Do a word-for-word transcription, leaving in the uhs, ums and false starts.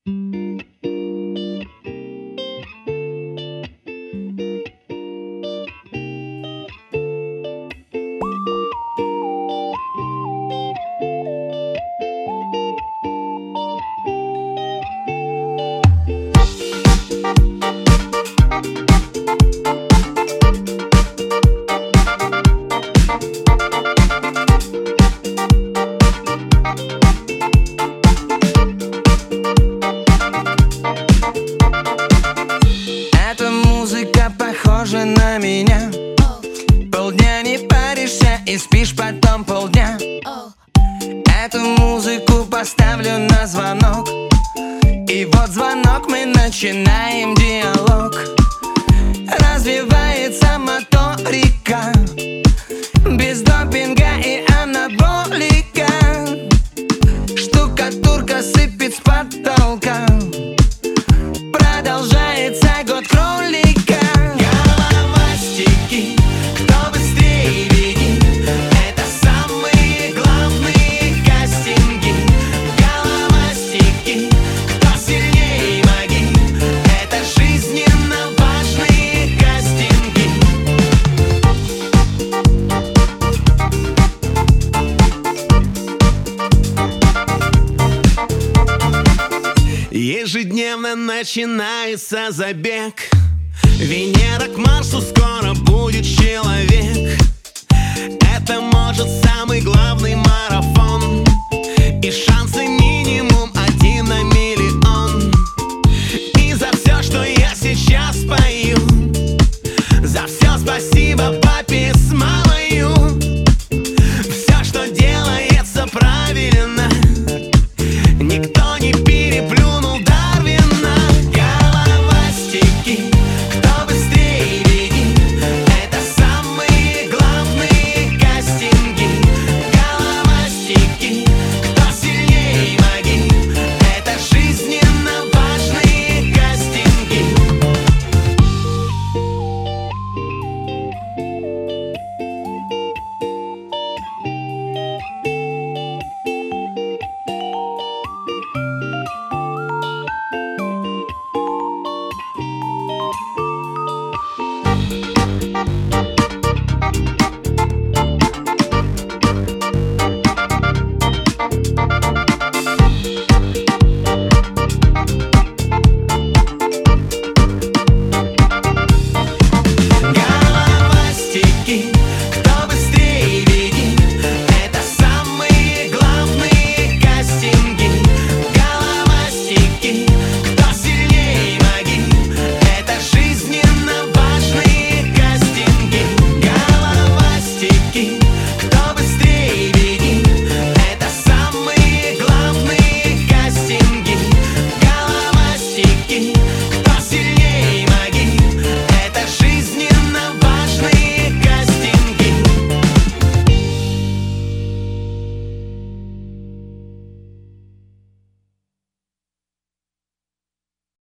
Эта музыка похожа на меня. Полдня не паришься и спишь потом полдня. Эту музыку поставлю на звонок, и вот звонок, мы начинаем диалог. Развивается моторика, без допинга и анаболика. Штукатурка сыпет с потолка, продолжается год кролика. Головастики, кто быстрее, беги. Это самые главные кастинги. Головастики, кто сильнее, маги. Это жизненно важные кастинги. Ежедневно начинается забег. Венера к Марсу, скоро будет человек. Это может